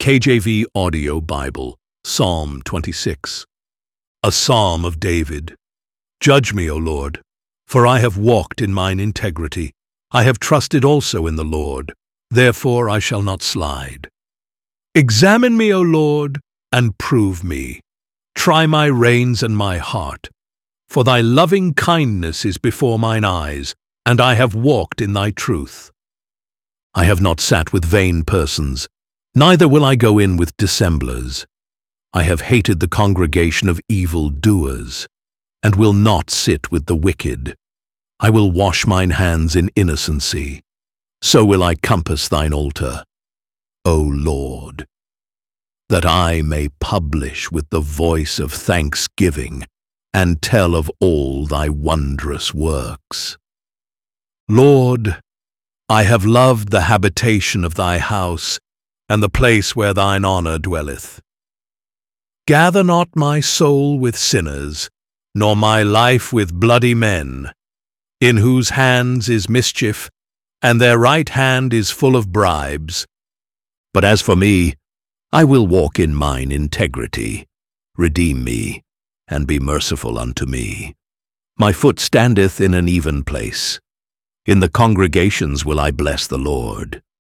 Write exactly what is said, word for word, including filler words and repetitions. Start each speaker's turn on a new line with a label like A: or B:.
A: K J V Audio Bible, Psalm twenty-six. A Psalm of David. Judge me, O Lord, for I have walked in mine integrity. I have trusted also in the Lord, therefore I shall not slide. Examine me, O Lord, and prove me. Try my reins and my heart. For thy loving kindness is before mine eyes, and I have walked in thy truth. I have not sat with vain persons, neither will I go in with dissemblers. I have hated the congregation of evil doers, and will not sit with the wicked. I will wash mine hands in innocency. So will I compass thine altar, O Lord, that I may publish with the voice of thanksgiving and tell of all thy wondrous works. Lord, I have loved the habitation of thy house, and the place where thine honour dwelleth. Gather not my soul with sinners, nor my life with bloody men, in whose hands is mischief, and their right hand is full of bribes. But as for me, I will walk in mine integrity. Redeem me, and be merciful unto me. My foot standeth in an even place. In the congregations will I bless the Lord.